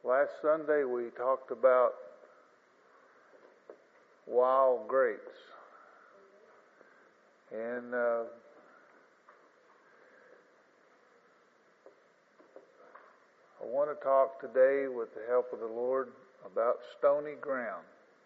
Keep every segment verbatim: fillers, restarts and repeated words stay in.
Last Sunday we talked about wild grapes. And uh, I want to talk today, with the help of the Lord, about stony ground.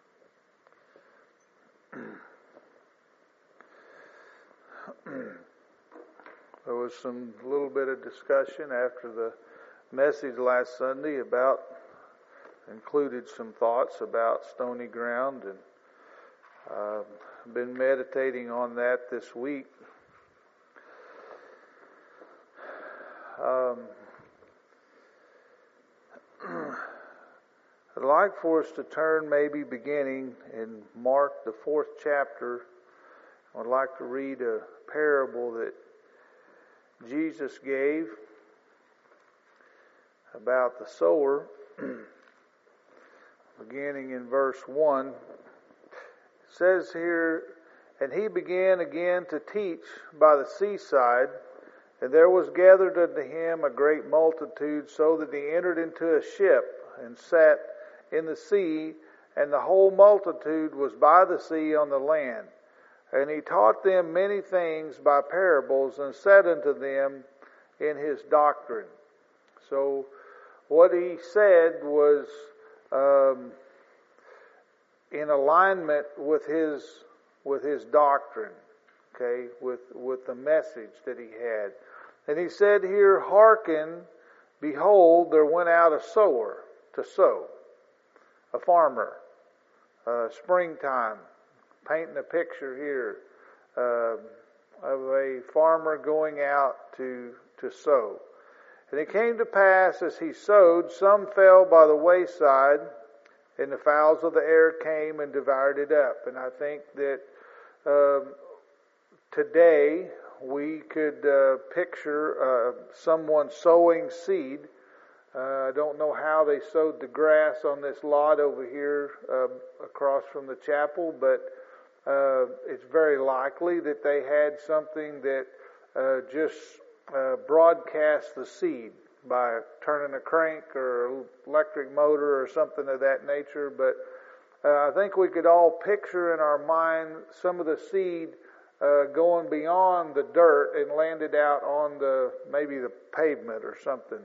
There was some little bit of discussion after the message last Sunday about, included some thoughts about stony ground, and uh, I've been meditating on that this week. Um, I'd like for us to turn, maybe beginning in Mark, the fourth chapter. I'd like to read a parable that Jesus gave about the sower, beginning in verse one. It says here, "And he began again to teach by the seaside, and there was gathered unto him a great multitude, so that he entered into a ship and sat in the sea, and the whole multitude was by the sea on the land. And he taught them many things by parables, and said unto them in his doctrine." So what he said was um, in alignment with his with his doctrine, okay, with with the message that he had. And he said here, "Hearken, behold, there went out a sower to sow." A farmer, uh, springtime, painting a picture here uh, of a farmer going out to to sow. And it came to pass, as he sowed, some fell by the wayside, and the fowls of the air came and devoured it up. And I think that um, today we could uh, picture uh, someone sowing seed. Uh, I don't know how they sowed the grass on this lot over here uh, across from the chapel, but uh, it's very likely that they had something that uh, just uh, broadcast the seed by turning a crank or an electric motor or something of that nature. But uh, I think we could all picture in our mind some of the seed uh, going beyond the dirt and landed out on the maybe the pavement or something.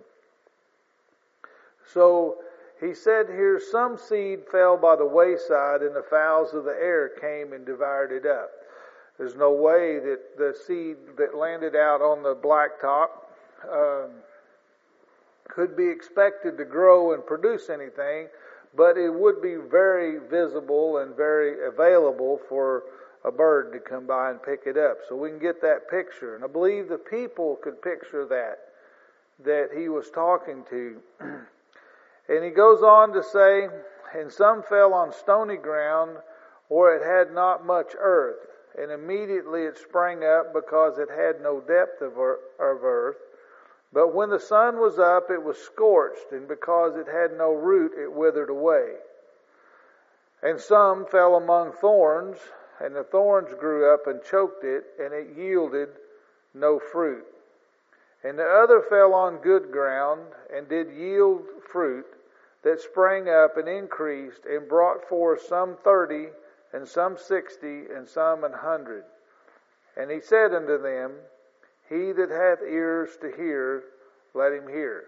So he said here, some seed fell by the wayside, and the fowls of the air came and devoured it up. There's no way that the seed that landed out on the blacktop um, could be expected to grow and produce anything, but it would be very visible and very available for a bird to come by and pick it up. So we can get that picture. And I believe the people could picture that, that he was talking to. And he goes on to say, "And some fell on stony ground, where it had not much earth. And immediately it sprang up, because it had no depth of earth. But when the sun was up, it was scorched, and because it had no root, it withered away. And some fell among thorns, and the thorns grew up and choked it, and it yielded no fruit. And the other fell on good ground, and did yield fruit, that sprang up and increased, and brought forth some thirty, and some sixty, and some an hundred. And he said unto them, He that hath ears to hear, let him hear."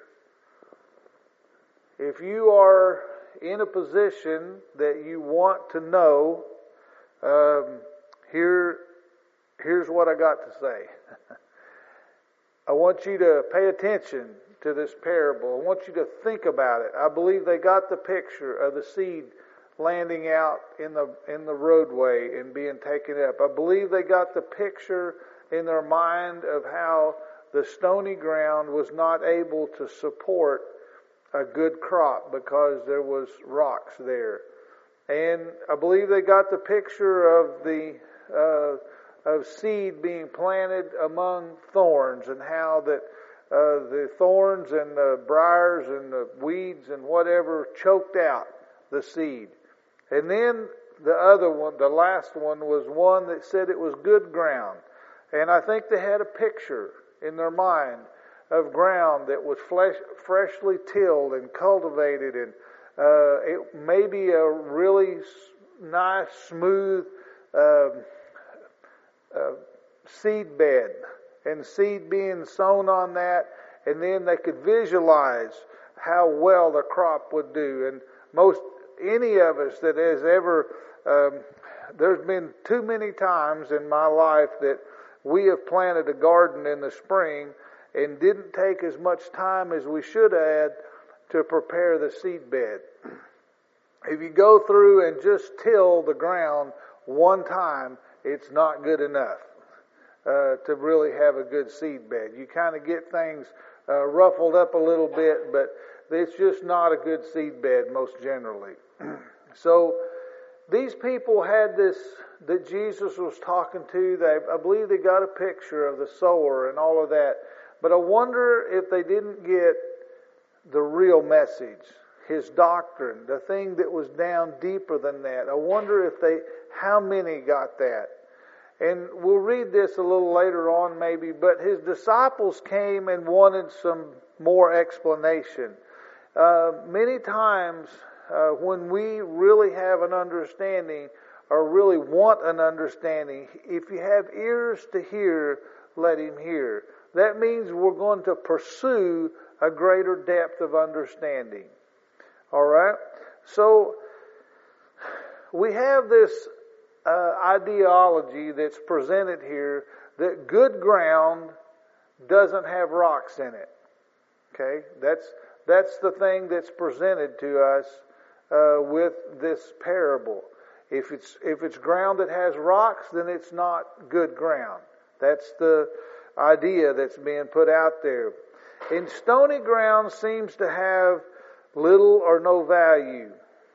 If you are in a position that you want to know, um, here, here's what I got to say. I want you to pay attention to this parable. I want you to think about it. I believe they got the picture of the seed landing out in the in the roadway and being taken up. I believe they got the picture in their mind of how the stony ground was not able to support a good crop because there was rocks there. And I believe they got the picture of the uh, of seed being planted among thorns, and how that uh, the thorns and the briars and the weeds and whatever choked out the seed. And then the other one, the last one, was one that said it was good ground. And I think they had a picture in their mind of ground that was flesh, freshly tilled and cultivated, and uh, it may be a really nice, smooth uh, uh, seed bed, and seed being sown on that, and then they could visualize how well the crop would do. And most any of us that has ever, um, there's been too many times in my life that we have planted a garden in the spring and didn't take as much time as we should have had to prepare the seed bed. If you go through and just till the ground one time, it's not good enough uh, to really have a good seed bed. You kind of get things uh, ruffled up a little bit, but it's just not a good seed bed most generally. So these people had this that Jesus was talking to. They, I believe they got a picture of the sower and all of that. But I wonder if they didn't get the real message, his doctrine, the thing that was down deeper than that. I wonder if they, how many got that. And we'll read this a little later on maybe, but his disciples came and wanted some more explanation. Uh, many times uh, when we really have an understanding or really want an understanding, if you have ears to hear, let him hear. That means we're going to pursue a greater depth of understanding. All right? So we have this uh, ideology that's presented here that good ground doesn't have rocks in it. Okay? That's that's the thing that's presented to us uh, with this parable. If it's if it's ground that has rocks, then it's not good ground. That's the idea that's being put out there. And stony ground seems to have little or no value.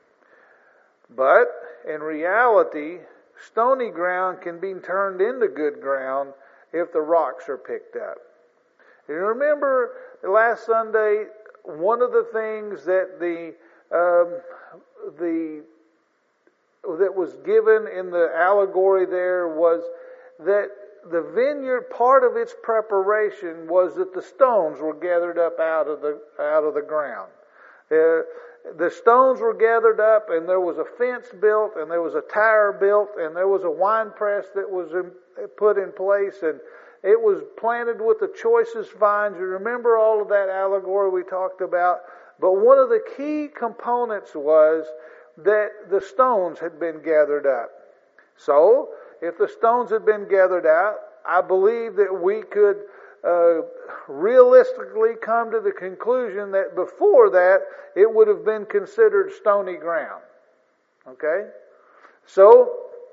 But in reality, stony ground can be turned into good ground if the rocks are picked up. And remember last Sunday, one of the things that the um, the that was given in the allegory there was that the vineyard, part of its preparation was that the stones were gathered up out of the out of the ground. Uh, the stones were gathered up, and there was a fence built, and there was a tower built, and there was a wine press that was in, put in place, and it was planted with the choicest vines. You remember all of that allegory we talked about? But one of the key components was that the stones had been gathered up. So, if the stones had been gathered out, I believe that we could uh, realistically come to the conclusion that before that, it would have been considered stony ground. Okay? So,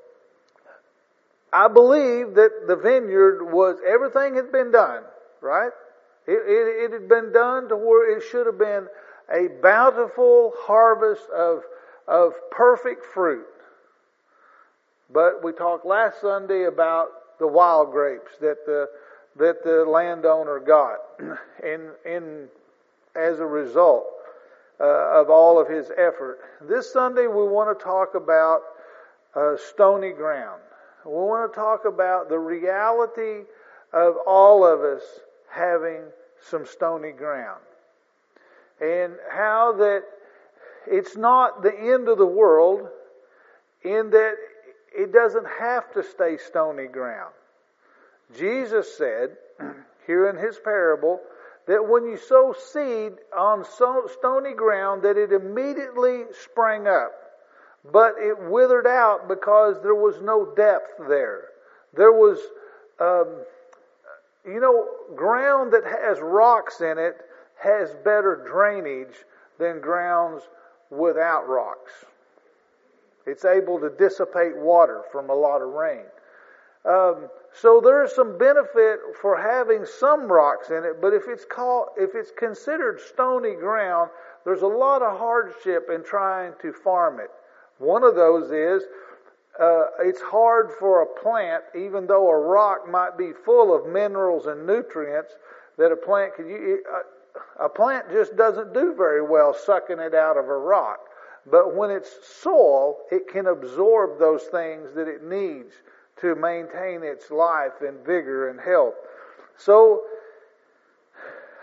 I believe that the vineyard was, everything had been done, right? It, it, it had been done to where it should have been a bountiful harvest of, of perfect fruit. But we talked last Sunday about the wild grapes that the that the landowner got, in in as a result uh, of all of his effort. This Sunday we want to talk about uh, stony ground. We want to talk about the reality of all of us having some stony ground, and how that it's not the end of the world, in that it doesn't have to stay stony ground. Jesus said here in his parable that when you sow seed on stony ground, that it immediately sprang up, but it withered out because there was no depth there. There was, um, you know, ground that has rocks in it has better drainage than grounds without rocks. It's able to dissipate water from a lot of rain. Um, so there is some benefit for having some rocks in it, but if it's called, if it's considered stony ground, there's a lot of hardship in trying to farm it. One of those is uh, it's hard for a plant, even though a rock might be full of minerals and nutrients, that a plant could use. A plant just doesn't do very well sucking it out of a rock. But when it's soil, it can absorb those things that it needs to maintain its life and vigor and health. So,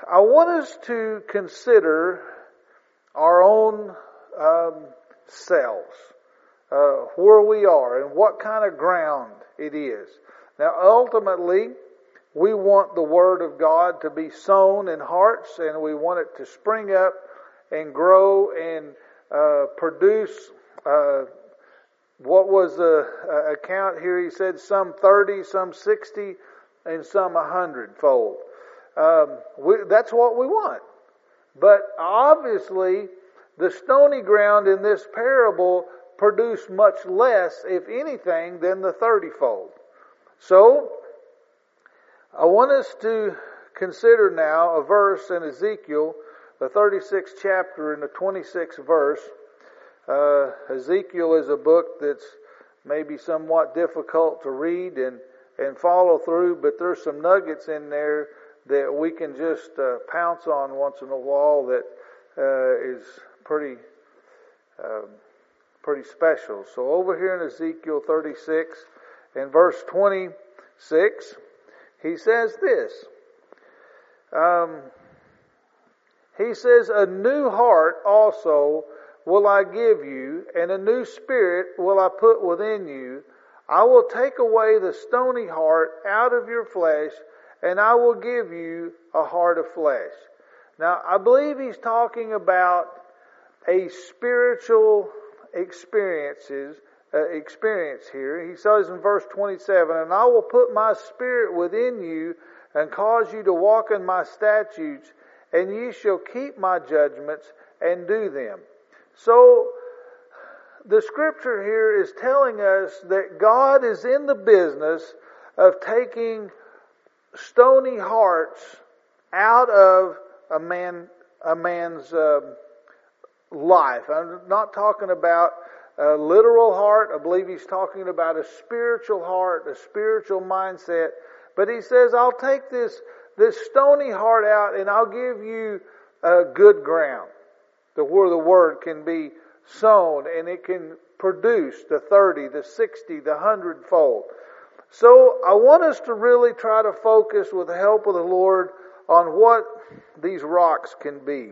I want us to consider our own um, selves, uh, where we are and what kind of ground it is. Now, ultimately, we want the Word of God to be sown in hearts, and we want it to spring up and grow and uh, produce. Uh, what was the uh, account here? He said some thirty, some sixty, and some a hundredfold. Um, we, that's what we want. But obviously, the stony ground in this parable produced much less, if anything, than the thirty-fold. So, I want us to consider now a verse in Ezekiel, the thirty-sixth chapter and the twenty-sixth verse. Uh, Ezekiel is a book that's maybe somewhat difficult to read and, and follow through, but there's some nuggets in there that we can just uh, pounce on once in a while that uh, is pretty um, pretty special. So over here in Ezekiel thirty-six and verse twenty-six, he says this. Um, he says, "A new heart also will I give you, and a new spirit will I put within you. I will take away the stony heart out of your flesh, and I will give you a heart of flesh." Now, I believe he's talking about a spiritual experiences uh, experience here. He says in verse twenty-seven, "And I will put my spirit within you, and cause you to walk in my statutes, and ye shall keep my judgments and do them." So, the scripture here is telling us that God is in the business of taking stony hearts out of a man, a man's uh, life. I'm not talking about a literal heart. I believe he's talking about a spiritual heart, a spiritual mindset. But he says, "I'll take this this stony heart out, and I'll give you a good ground, to where the word can be sown and it can produce the thirty, the sixty, the hundredfold." So I want us to really try to focus with the help of the Lord on what these rocks can be.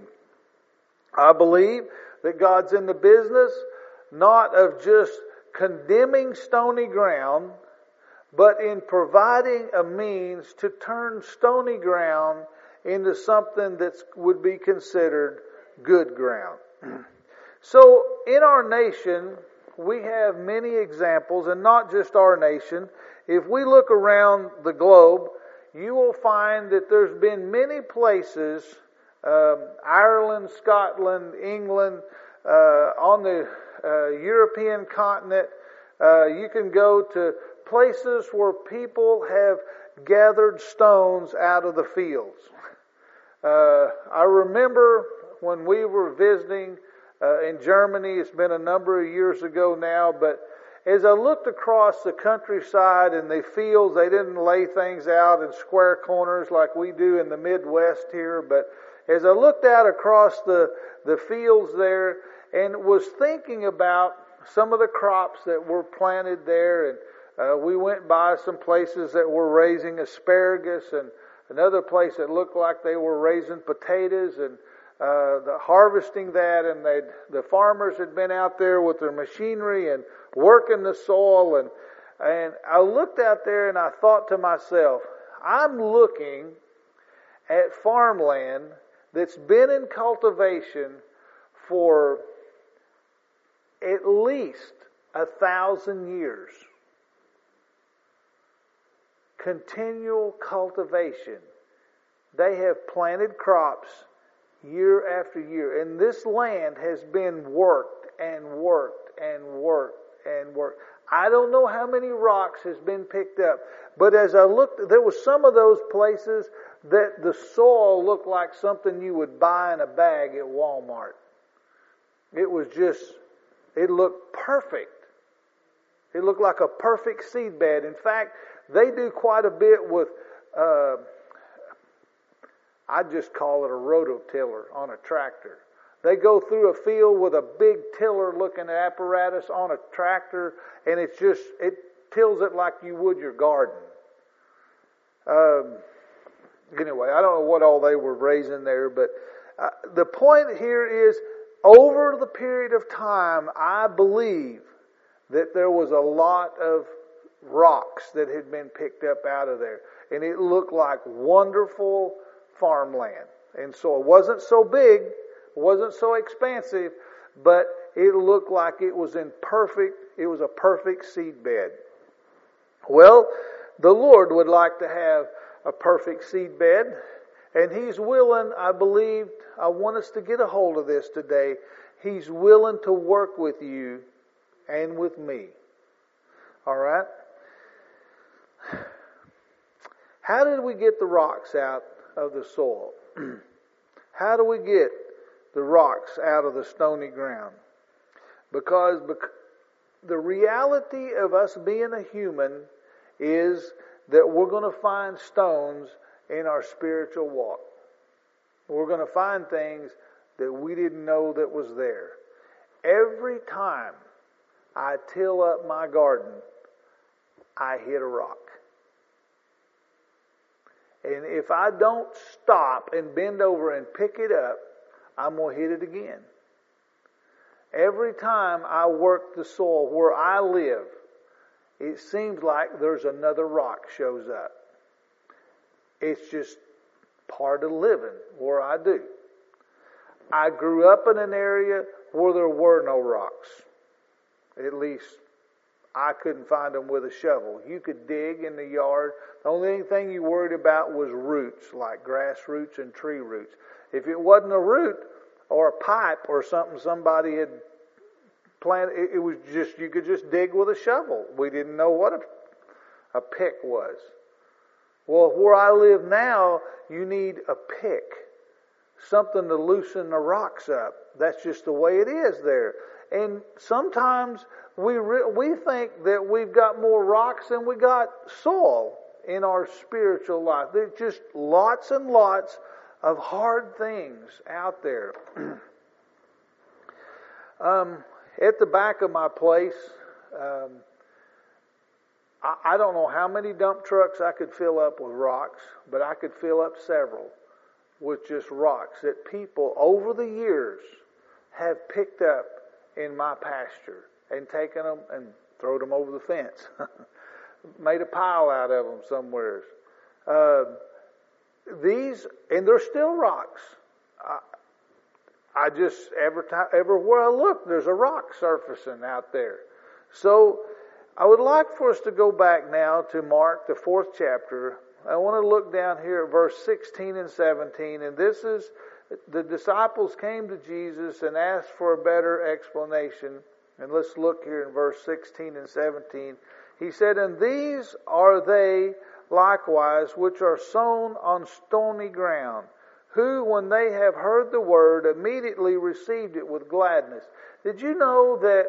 I believe that God's in the business not of just condemning stony ground, but in providing a means to turn stony ground into something that would be considered good ground. So in our nation, we have many examples, and not just our nation. If we look around the globe, you will find that there's been many places, um, Ireland, Scotland, England, uh, on the uh, European continent. Uh, you can go to places where people have gathered stones out of the fields. Uh, I remember when we were visiting uh, in Germany, it's been a number of years ago now, but as I looked across the countryside and the fields, they didn't lay things out in square corners like we do in the Midwest here, but as I looked out across the, the fields there and was thinking about some of the crops that were planted there, and uh, we went by some places that were raising asparagus and another place that looked like they were raising potatoes and uh, the harvesting that, and they the farmers had been out there with their machinery and working the soil, and and I looked out there and I thought to myself, I'm looking at farmland that's been in cultivation for at least a thousand years. Continual cultivation. They have planted crops year after year. And this land has been worked and worked and worked and worked. I don't know how many rocks has been picked up. But as I looked, there were some of those places that the soil looked like something you would buy in a bag at Walmart. It was just, it looked perfect. It looked like a perfect seed bed. In fact, they do quite a bit with, uh, I just call it a rototiller on a tractor. They go through a field with a big tiller-looking apparatus on a tractor, and it's just, it tills it like you would your garden. Um, Anyway, I don't know what all they were raising there, but uh, the point here is, over the period of time, I believe that there was a lot of rocks that had been picked up out of there. And it looked like wonderful farmland. And so it wasn't so big, wasn't so expansive, but it looked like it was in perfect, it was a perfect seed bed. Well, the Lord would like to have a perfect seed bed, and He's willing, I believe, I want us to get a hold of this today. He's willing to work with you and with me. All right? How did we get the rocks out of the soil? How do we get the rocks out of the stony ground? Because the reality of us being a human is that we're going to find stones in our spiritual walk. We're going to find things that we didn't know that was there. Every time I till up my garden, I hit a rock. And if I don't stop and bend over and pick it up, I'm going to hit it again. Every time I work the soil where I live, it seems like there's another rock shows up. It's just part of living where I do. I grew up in an area where there were no rocks. At least I couldn't find them with a shovel. You could dig in the yard. The only thing you worried about was roots, like grass roots and tree roots. If it wasn't a root or a pipe or something somebody had planted, it was just, you could just dig with a shovel. We didn't know what a, a pick was. Well, where I live now, you need a pick. Something to loosen the rocks up. That's just the way it is there. And sometimes we re- we think that we've got more rocks than we got soil in our spiritual life. There's just lots and lots of hard things out there. um, at the back of my place, um, I, I don't know how many dump trucks I could fill up with rocks, but I could fill up several with just rocks that people over the years have picked up in my pasture and taken them and thrown them over the fence. Made a pile out of them somewhere. Uh, these, and they're still rocks. I, I just, every time, everywhere I look, there's a rock surfacing out there. So, I would like for us to go back now to Mark, the fourth chapter. I want to look down here at verse sixteen and seventeen, and this is, the disciples came to Jesus and asked for a better explanation. And let's look here in verse sixteen and seventeen. He said, "And these are they likewise which are sown on stony ground, who, when they have heard the word, immediately received it with gladness." Did you know that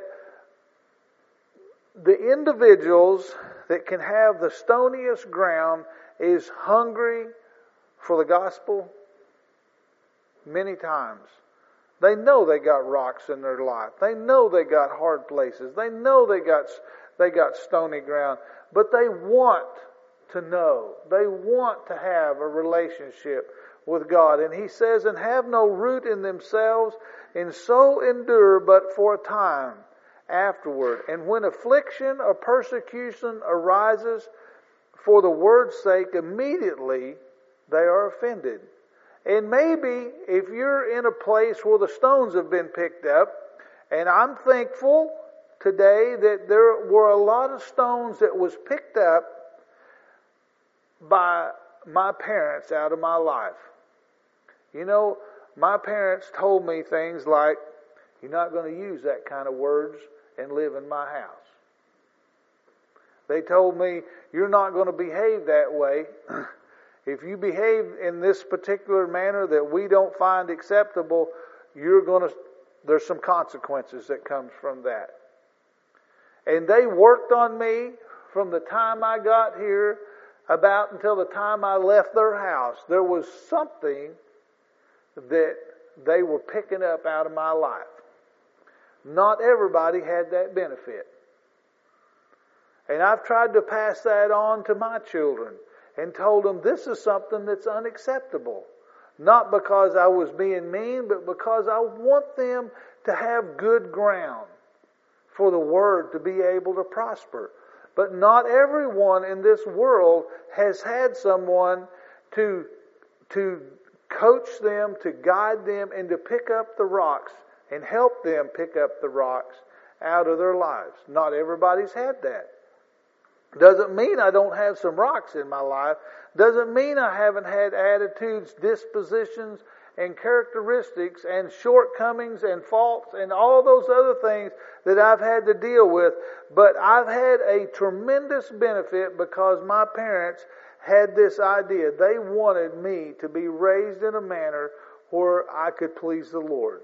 the individuals that can have the stoniest ground is hungry for the gospel? Many times. They know they got rocks in their life. They know they got hard places. They know they got they got stony ground. But they want to know. They want to have a relationship with God. And he says, "And have no root in themselves, and so endure but for a time afterward. And when affliction or persecution arises for the word's sake, immediately they are offended." And maybe if you're in a place where the stones have been picked up, and I'm thankful today that there were a lot of stones that was picked up by my parents out of my life. You know, my parents told me things like, "You're not going to use that kind of words and live in my house." They told me, "You're not going to behave that way. If you behave in this particular manner that we don't find acceptable, you're going to, there's some consequences that comes from that." And they worked on me from the time I got here about until the time I left their house. There was something that they were picking up out of my life. Not everybody had that benefit. And I've tried to pass that on to my children. and told them this is something that's unacceptable. Not because I was being mean, but because I want them to have good ground for the Word to be able to prosper. But not everyone in this world has had someone to, to coach them, to guide them, and to pick up the rocks and help them pick up the rocks out of their lives. Not everybody's had that. Doesn't mean I don't have some rocks in my life. Doesn't mean I haven't had attitudes, dispositions, and characteristics and shortcomings and faults and all those other things that I've had to deal with. But I've had a tremendous benefit because my parents had this idea. They wanted me to be raised in a manner where I could please the Lord.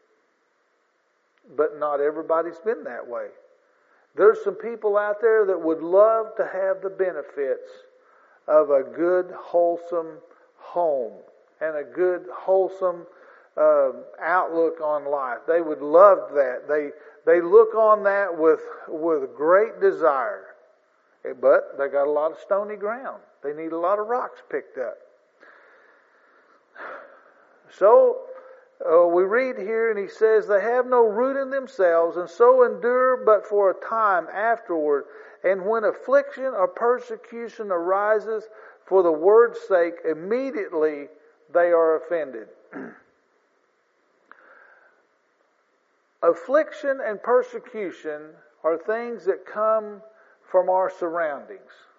But not everybody's been that way. There's some people out there that would love to have the benefits of a good, wholesome home and a good, wholesome uh, outlook on life. They would love that. They they look on that with with great desire. But they got a lot of stony ground. They need a lot of rocks picked up. So uh, we read here, and he says, they have no root in themselves, and so endure but for a time afterward. And when affliction or persecution arises for the word's sake, immediately they are offended. Affliction and persecution are things that come from our surroundings.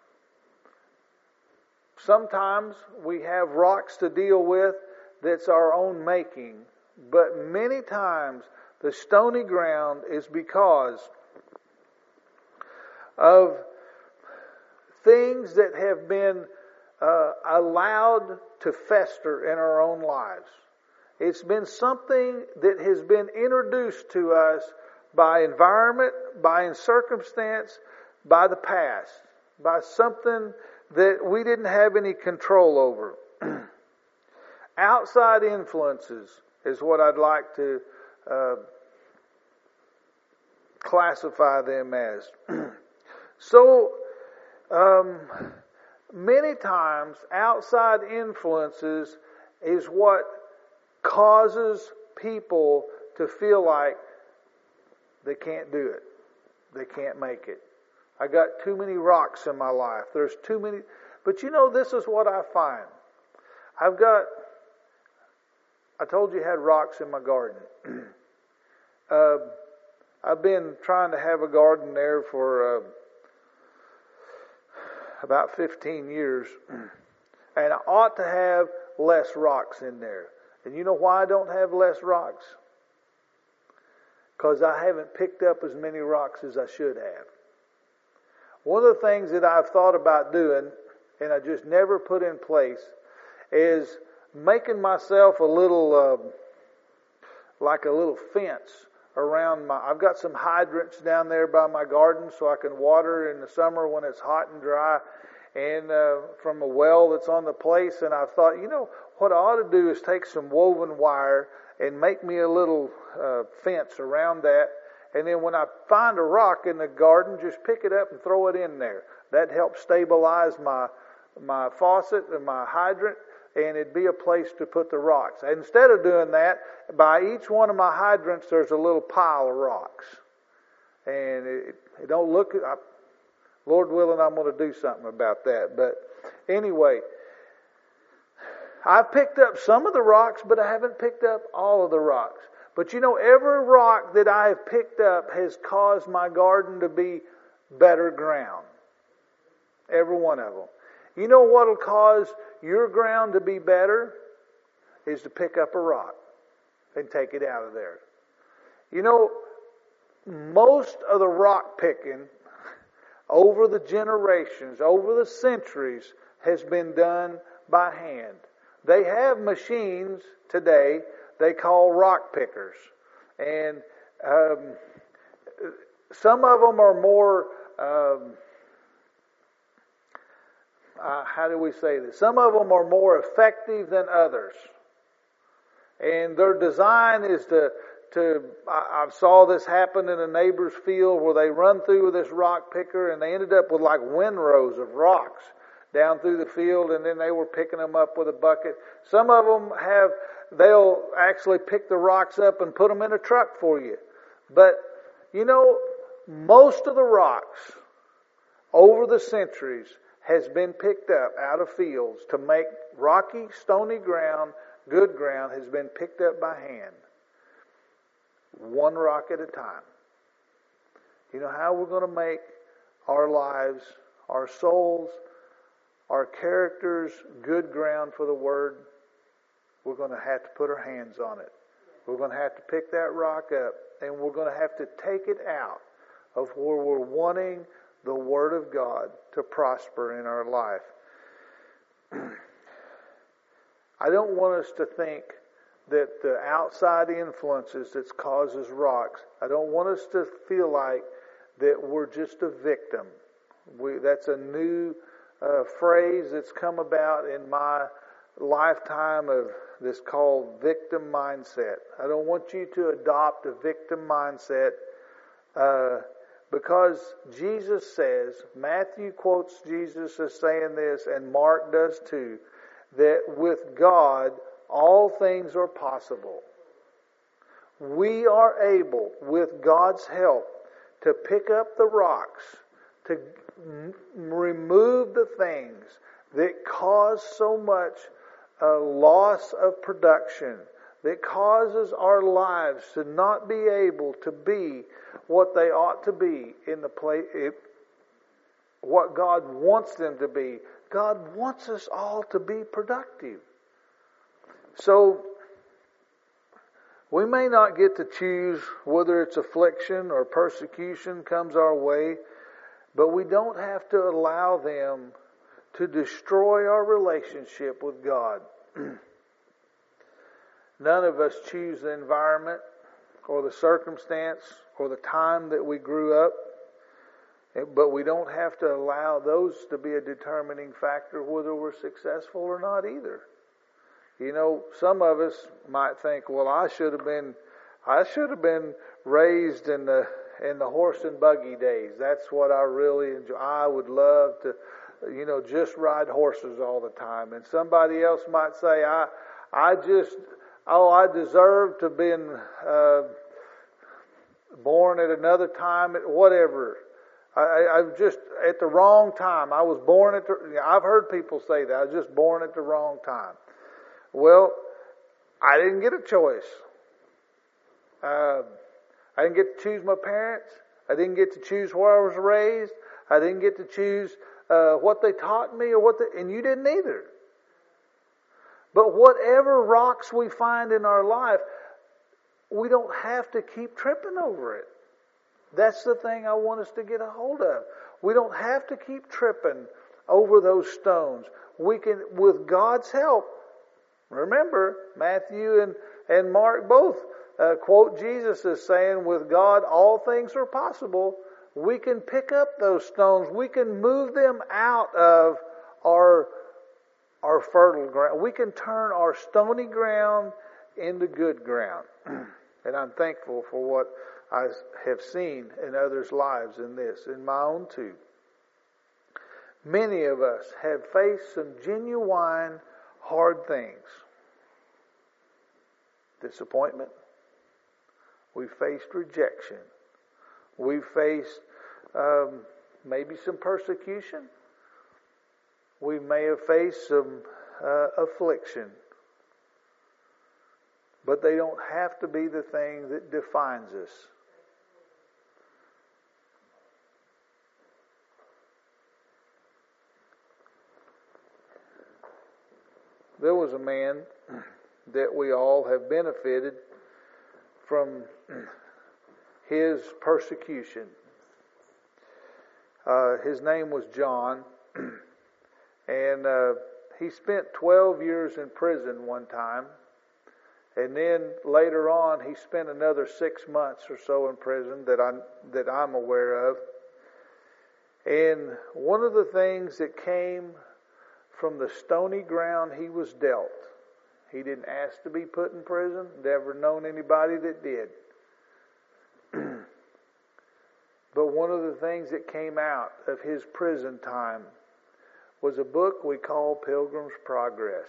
Sometimes we have rocks to deal with that's our own making, but many times the stony ground is because of things that have been uh, allowed to fester in our own lives. It's been something that has been introduced to us by environment, by circumstance, by the past, by something that we didn't have any control over. Outside influences is what I'd like to uh, classify them as. So, um, many times outside influences is what causes people to feel like they can't do it. They can't make it. I got too many rocks in my life. There's too many. But you know, this is what I find. I've got, I told you I had rocks in my garden. uh, I've been trying to have a garden there for uh, about fifteen years. And I ought to have less rocks in there. And you know why I don't have less rocks? Because I haven't picked up as many rocks as I should have. One of the things that I've thought about doing, and I just never put in place, is making myself a little, uh, like a little fence around my, I've got some hydrants down there by my garden so I can water in the summer when it's hot and dry, and uh, from a well that's on the place. And I've thought, you know, what I ought to do is take some woven wire and make me a little uh, fence around that. And then when I find a rock in the garden, just pick it up and throw it in there. That helps stabilize my my faucet and my hydrant, and it'd be a place to put the rocks. And instead of doing that, by each one of my hydrants, there's a little pile of rocks. And it, it don't look, I, Lord willing, I'm going to do something about that. But anyway, I've picked up some of the rocks, but I haven't picked up all of the rocks. But you know, every rock that I have picked up has caused my garden to be better ground. Every one of them. You know what will cause your ground to be better? Is to pick up a rock and take it out of there. You know, most of the rock picking over the generations, over the centuries, has been done by hand. They have machines today they call rock pickers. And um, some of them are more, um, uh, how do we say this? Some of them are more effective than others. And their design is to, to I, I saw this happen in a neighbor's field where they run through with this rock picker and they ended up with like windrows of rocks down through the field, and then they were picking them up with a bucket. Some of them have, they'll actually pick the rocks up and put them in a truck for you. But, you know, most of the rocks over the centuries has been picked up out of fields to make rocky, stony ground, good ground, has been picked up by hand. One rock at a time. You know how we're going to make our lives, our souls, our characters good ground for the Word? We're going to have to put our hands on it. We're going to have to pick that rock up, and we're going to have to take it out of where we're wanting the Word of God to prosper in our life. I don't want us to think that the outside influences that causes rocks, I don't want us to feel like that we're just a victim. We, that's a new uh, phrase that's come about in my lifetime of this called victim mindset. I don't want you to adopt a victim mindset uh, because Jesus says, Matthew quotes Jesus as saying this, and Mark does too, that with God all things are possible. We are able, with God's help, to pick up the rocks, to m- remove the things that cause so much uh, loss of production, that causes our lives to not be able to be what they ought to be in the place, what God wants them to be. God wants us all to be productive. So, we may not get to choose whether it's affliction or persecution comes our way, but we don't have to allow them to destroy our relationship with God. None of us choose the environment or the circumstance or the time that we grew up, but we don't have to allow those to be a determining factor whether we're successful or not either. You know, some of us might think, well, I should have been, I should have been raised in the in the horse and buggy days. That's what I really enjoy. I would love to, you know, just ride horses all the time. And somebody else might say, I, I just, oh, I deserve to have been uh, born at another time, whatever. I, I, I'm just at the wrong time. I was born at the. I've heard people say that I was just born at the wrong time. Well, I didn't get a choice. Uh, I didn't get to choose my parents. I didn't get to choose where I was raised. I didn't get to choose uh, what they taught me or what, they, and you didn't either. But whatever rocks we find in our life, we don't have to keep tripping over it. That's the thing I want us to get a hold of. We don't have to keep tripping over those stones. We can, with God's help. Remember, Matthew and, and Mark both uh, quote Jesus as saying, with God all things are possible. We can pick up those stones. We can move them out of our, our fertile ground. We can turn our stony ground into good ground. And I'm thankful for what I have seen in others' lives in this, in my own too. Many of us have faced some genuine hard things. Disappointment. We faced rejection. We faced um, maybe some persecution. We may have faced some uh, affliction. But they don't have to be the thing that defines us. There was a man that we all have benefited from his persecution. Uh, his name was John, and uh, he spent twelve years in prison one time, and then later on he spent another six months or so in prison that I that I'm aware of. And one of the things that came from the stony ground he was dealt. He didn't ask to be put in prison. Never known anybody that did. But one of the things that came out of his prison time was a book we call Pilgrim's Progress.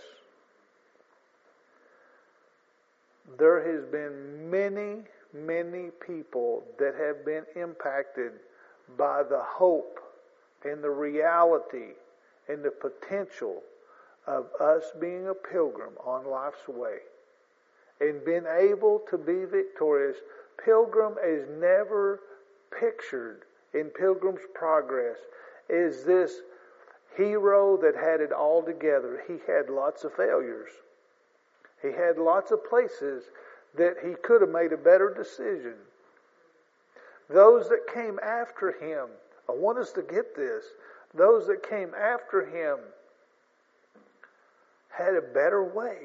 There has been many, many people that have been impacted by the hope and the reality and the potential of us being a pilgrim on life's way and being able to be victorious. Pilgrim is never pictured in Pilgrim's Progress is this hero that had it all together. He had lots of failures. He had lots of places that he could have made a better decision. Those that came after him, I want us to get this, those that came after him had a better way.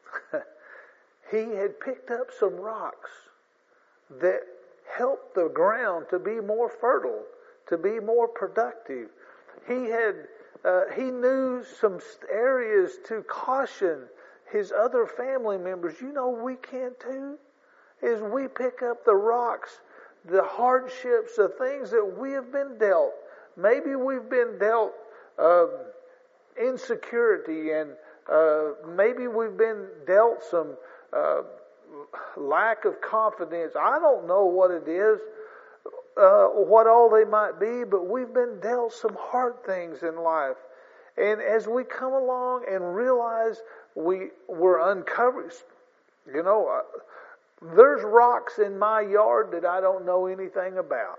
He had picked up some rocks that helped the ground to be more fertile, to be more productive. He had, uh, he knew some areas to caution his other family members. You know, we can too. Is we pick up the rocks, the hardships, the things that we have been dealt. Maybe we've been dealt um, insecurity, and uh, maybe we've been dealt some uh, lack of confidence. I don't know what it is, uh, what all they might be, but we've been dealt some hard things in life. And as we come along and realize we were uncovered, you know, uh, there's rocks in my yard that I don't know anything about.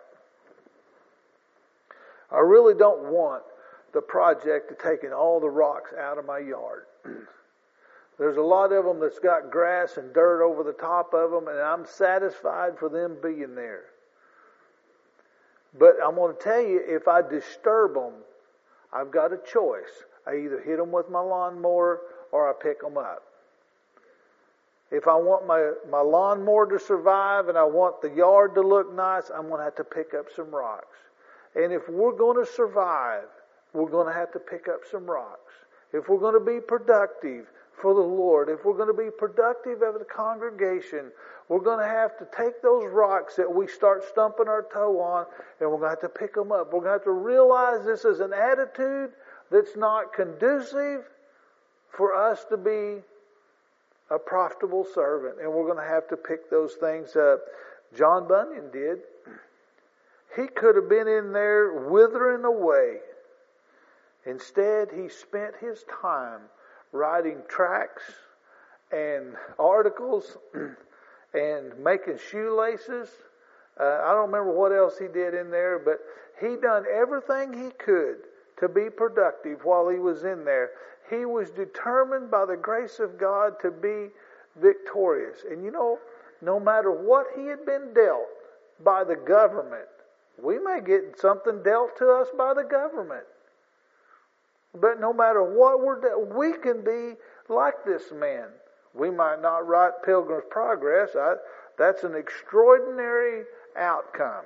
I really don't want the project of taking all the rocks out of my yard. There's a lot of them that's got grass and dirt over the top of them, and I'm satisfied for them being there. But I'm going to tell you, if I disturb them, I've got a choice. I either hit them with my lawnmower or I pick them up. If I want my, my lawnmower to survive and I want the yard to look nice, I'm going to have to pick up some rocks. And if we're going to survive, we're going to have to pick up some rocks. If we're going to be productive for the Lord, if we're going to be productive of the congregation, we're going to have to take those rocks that we start stumping our toe on, and we're going to have to pick them up. We're going to have to realize this is an attitude that's not conducive for us to be a profitable servant, and we're going to have to pick those things up. John Bunyan did. He could have been in there withering away. Instead, he spent his time writing tracts and articles and making shoelaces. Uh, I don't remember what else he did in there, but he done everything he could to be productive while he was in there. He was determined by the grace of God to be victorious. And you know, no matter what he had been dealt by the government, we may get something dealt to us by the government. But no matter what we're dealt, we can be like this man. We might not write Pilgrim's Progress. I, that's an extraordinary outcome.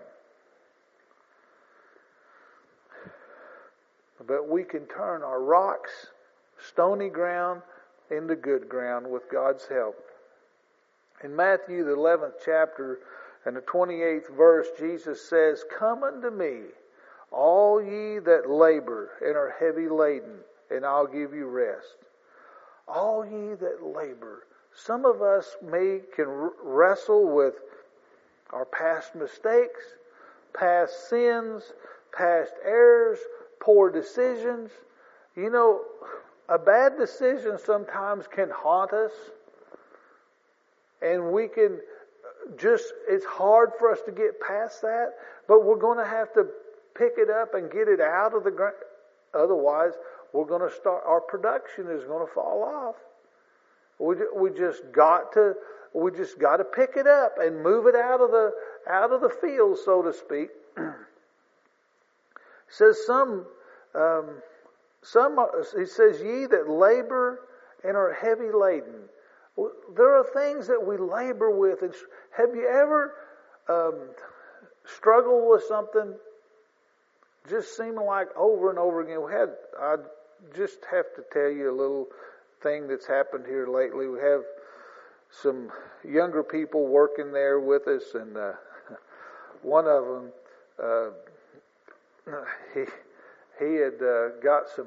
But we can turn our rocks, stony ground, into good ground with God's help. In Matthew, the eleventh chapter and the twenty-eighth verse, Jesus says, "Come unto me, all ye that labor and are heavy laden, and I'll give you rest." All ye that labor. Some of us may can wrestle with our past mistakes, past sins, past errors, poor decisions. You know, a bad decision sometimes can haunt us. And we can just, it's hard for us to get past that. But we're going to have to pick it up and get it out of the ground. Otherwise, we're going to start, our production is going to fall off. We we just got to we just got to pick it up and move it out of the out of the field, so to speak. It says some um, some he says ye that labor and are heavy laden. There are things that we labor with. And have you ever um, struggled with something? Just seeming like over and over again. We had I just have to tell you a little thing that's happened here lately. We have some younger people working there with us, and uh, one of them, uh, he he had uh, got some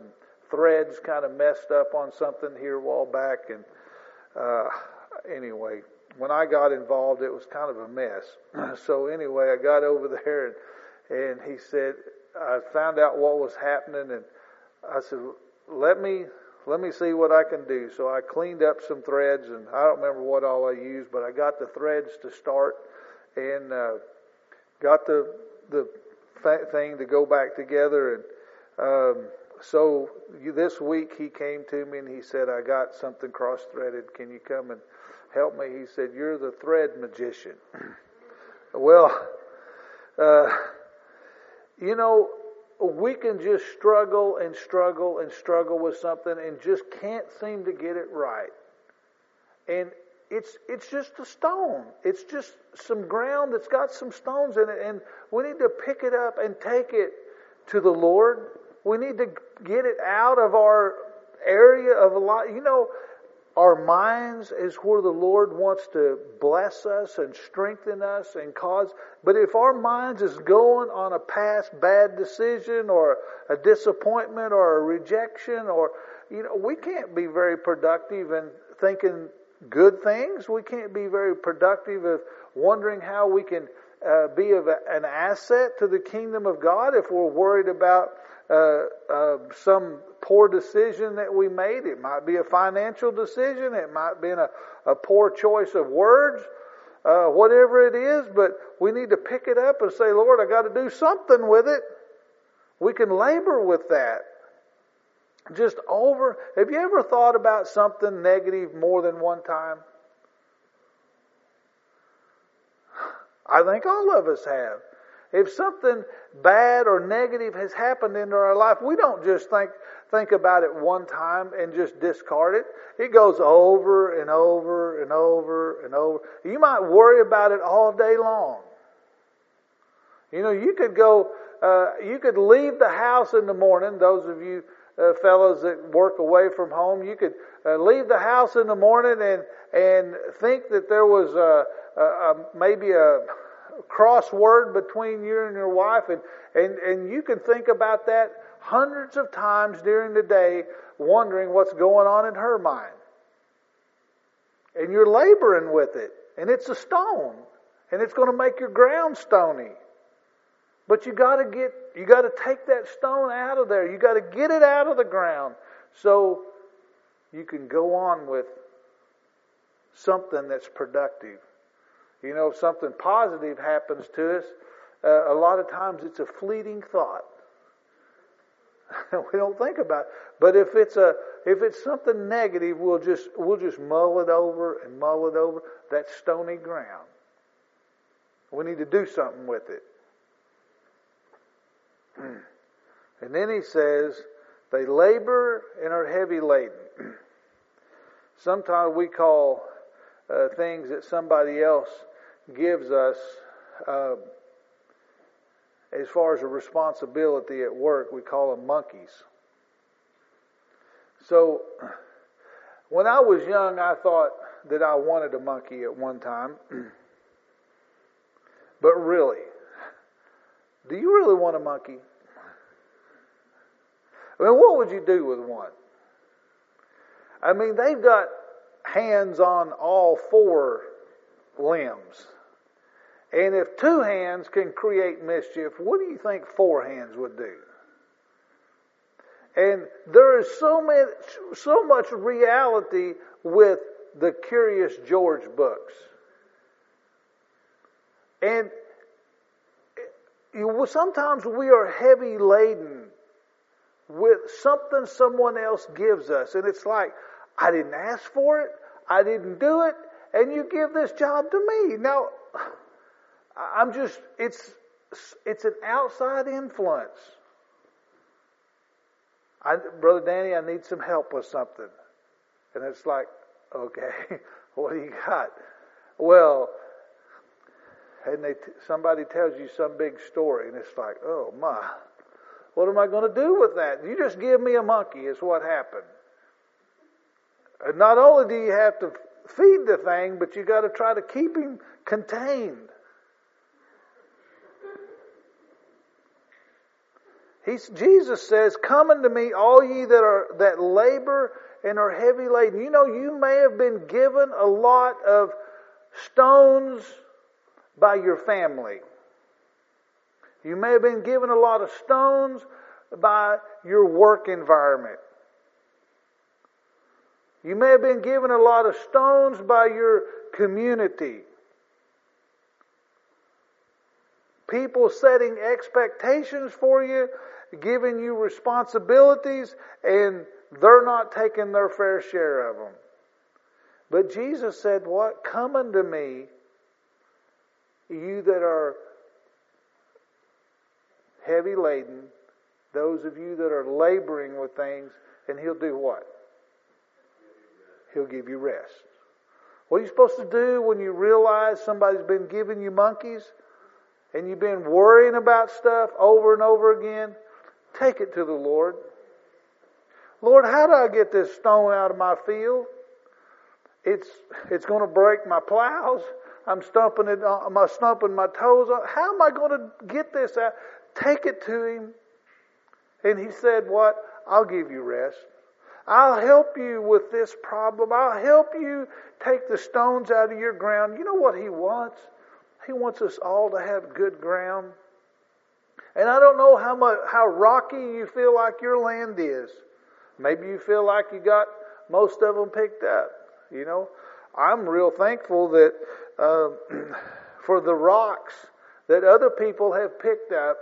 threads kind of messed up on something here a while back, and uh, anyway, when I got involved, it was kind of a mess. So anyway, I got over there, and, and he said, I found out what was happening, and I said, let me let me see what I can do. So I cleaned up some threads, and I don't remember what all I used, but I got the threads to start, and uh, got the the th- thing to go back together. And um, so you, this week he came to me and he said, I got something cross-threaded. Can you come and help me? He said, you're the thread magician. Well, uh, you know, we can just struggle and struggle and struggle with something and just can't seem to get it right. And it's it's just a stone. It's just some ground that's got some stones in it, and we need to pick it up and take it to the Lord. We need to get it out of our area of a lot. You know, our minds is where the Lord wants to bless us and strengthen us and cause. But if our minds is going on a past bad decision or a disappointment or a rejection, or, you know, we can't be very productive in thinking good things. We can't be very productive of wondering how we can uh, be of a, an asset to the kingdom of God if we're worried about uh, uh, some poor decision that we made. It might be a financial decision. It might be a, a poor choice of words, uh, whatever it is. But we need to pick it up and say, Lord, I got to do something with it. We can labor with that. Just over. Have you ever thought about something negative more than one time? I think all of us have. If something bad or negative has happened into our life, we don't just think think about it one time and just discard it. It goes over and over and over and over. You might worry about it all day long. You know, you could go, uh, you could leave the house in the morning, those of you Uh, fellows that work away from home, you could uh, leave the house in the morning and and think that there was a, a, a maybe a crossword between you and your wife, and, and and you can think about that hundreds of times during the day, wondering what's going on in her mind. And you're laboring with it, and it's a stone, and it's going to make your ground stony. But you got to get, you got to take that stone out of there. You got to get it out of the ground so you can go on with something that's productive. You know, if something positive happens to us, uh, a lot of times it's a fleeting thought. We don't think about it. But if it's a, if it's something negative, we'll just, we'll just mull it over and mull it over that stony ground. We need to do something with it. And then he says, they labor and are heavy laden. Sometimes we call uh, things that somebody else gives us, uh, as far as a responsibility at work, we call them monkeys. So, when I was young, I thought that I wanted a monkey at one time. But really, do you really want a monkey? I mean, what would you do with one? I mean, they've got hands on all four limbs. And if two hands can create mischief, what do you think four hands would do? And there is so much, so much reality with the Curious George books. And you, sometimes we are heavy laden with something someone else gives us. And it's like, I didn't ask for it, I didn't do it, and you give this job to me. Now, I'm just, it's it's an outside influence. I, Brother Danny, I need some help with something. And it's like, okay, what do you got? Well, and they t- somebody tells you some big story, and it's like, oh my, what am I going to do with that? You just give me a monkey is what happened. And not only do you have to feed the thing, but you got to try to keep him contained. He's, Jesus says, "Come unto me, all ye that are that labor and are heavy laden." You know, you may have been given a lot of stones by your family. You may have been given a lot of stones by your work environment. You may have been given a lot of stones by your community. People setting expectations for you, giving you responsibilities, and they're not taking their fair share of them. But Jesus said, "What? Come unto me, you that are heavy laden, those of you that are laboring with things," and He'll do what? He'll give you rest. What are you supposed to do when you realize somebody's been giving you monkeys and you've been worrying about stuff over and over again? Take it to the Lord. "Lord, how do I get this stone out of my field? It's it's going to break my plows. I'm stumping it. I'm stumping my toes. How am I going to get this out?" Take it to Him. And He said, "What? I'll give you rest. I'll help you with this problem. I'll help you take the stones out of your ground." You know what He wants? He wants us all to have good ground. And I don't know how much, how rocky you feel like your land is. Maybe you feel like you got most of them picked up. You know, I'm real thankful that uh, for the rocks that other people have picked up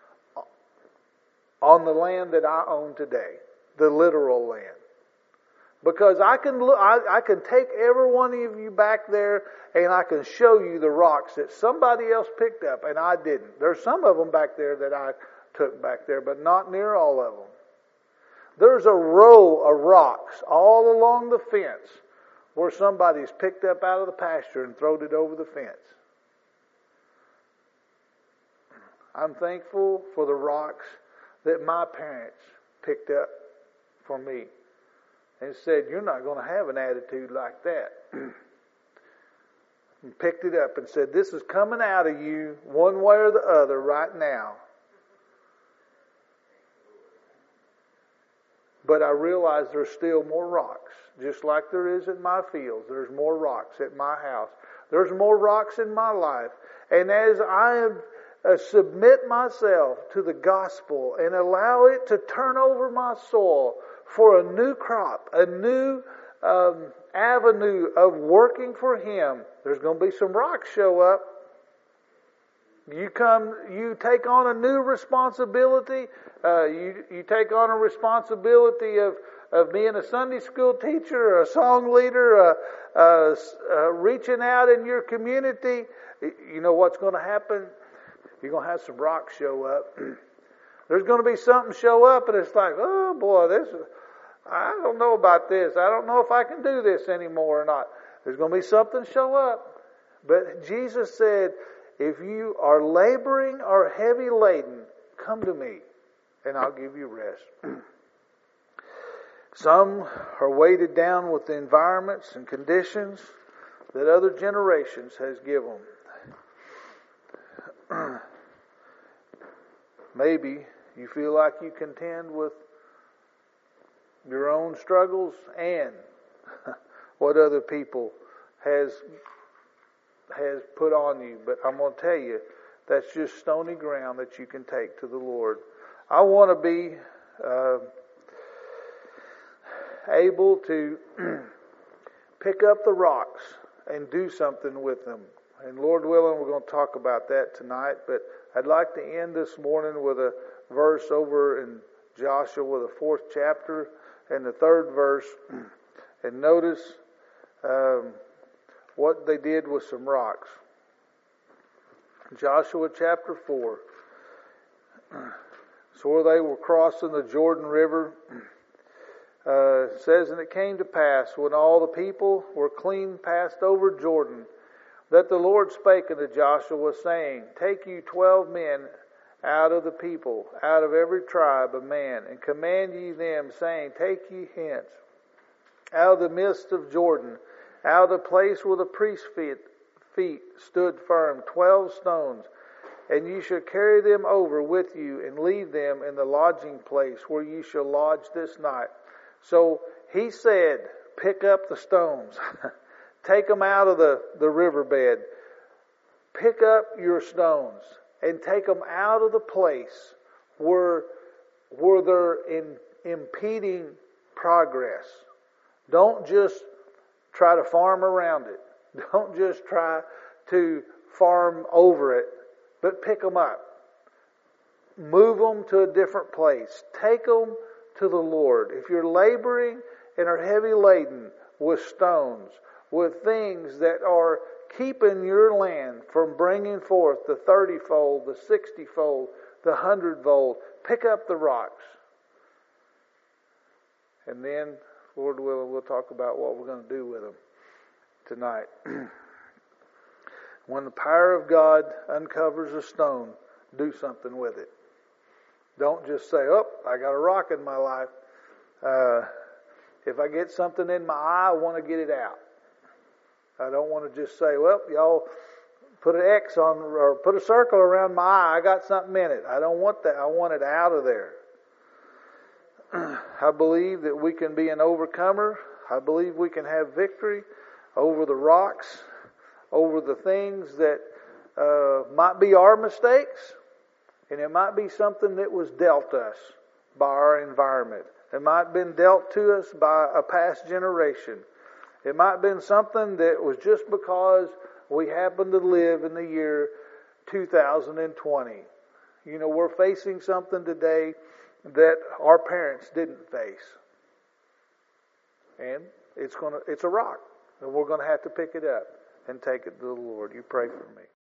on the land that I own today, the literal land. Because I can look, I, I can take every one of you back there and I can show you the rocks that somebody else picked up and I didn't. There's some of them back there that I took back there, but not near all of them. There's a row of rocks all along the fence where somebody's picked up out of the pasture and thrown it over the fence. I'm thankful for the rocks that my parents picked up for me and said, "You're not going to have an attitude like that." And picked it up and said, "This is coming out of you one way or the other right now." But I realize there's still more rocks. Just like there is in my fields, there's more rocks at my house. There's more rocks in my life. And as I am Uh, submit myself to the gospel and allow it to turn over my soil for a new crop, a new um, avenue of working for Him, there's going to be some rocks show up. You come, you take on a new responsibility. Uh, you you take on a responsibility of of being a Sunday school teacher, a song leader, uh, uh, uh, reaching out in your community. You know what's going to happen? You're going to have some rocks show up. There's going to be something show up and it's like, "Oh boy, this is, I don't know about this. I don't know if I can do this anymore or not." There's going to be something show up. But Jesus said, "If you are laboring or heavy laden, come to me and I'll give you rest." Some are weighted down with the environments and conditions that other generations has given. Maybe you feel like you contend with your own struggles and what other people has has put on you. But I'm going to tell you, that's just stony ground that you can take to the Lord. I want to be uh, able to pick up the rocks and do something with them. And Lord willing, we're going to talk about that tonight. But I'd like to end this morning with a verse over in Joshua, the fourth chapter, and the third verse. And notice um, what they did with some rocks. Joshua chapter four. So where they were crossing the Jordan River, uh, it says, "And it came to pass, when all the people were clean passed over Jordan, that the Lord spake unto Joshua, saying, Take you twelve men out of the people, out of every tribe of man, and command ye them, saying, Take ye hence, out of the midst of Jordan, out of the place where the priest's feet, feet stood firm, twelve stones, and you shall carry them over with you and leave them in the lodging place where you shall lodge this night. So he said, pick up the stones. Take them out of the, the riverbed. Pick up your stones and take them out of the place where, where they're in, impeding progress. Don't just try to farm around it. Don't just try to farm over it, but pick them up. Move them to a different place. Take them to the Lord. If you're laboring and are heavy laden with stones, with things that are keeping your land from bringing forth the thirty-fold, the sixty-fold, the hundred-fold, pick up the rocks. And then, Lord willing, we'll talk about what we're going to do with them tonight. When the power of God uncovers a stone, do something with it. Don't just say, oh, I got a rock in my life. Uh, if I get something in my eye, I want to get it out. I don't want to just say, well, y'all put an X on, or put a circle around my eye. I got something in it. I don't want that. I want it out of there. I believe that we can be an overcomer. I believe we can have victory over the rocks, over the things that uh, might be our mistakes, and it might be something that was dealt us by our environment. It might have been dealt to us by a past generation. It might have been something that was just because we happen to live in the year two thousand twenty. You know, we're facing something today that our parents didn't face. And it's gonna it's a rock. And we're going to have to pick it up and take it to the Lord. You pray for me.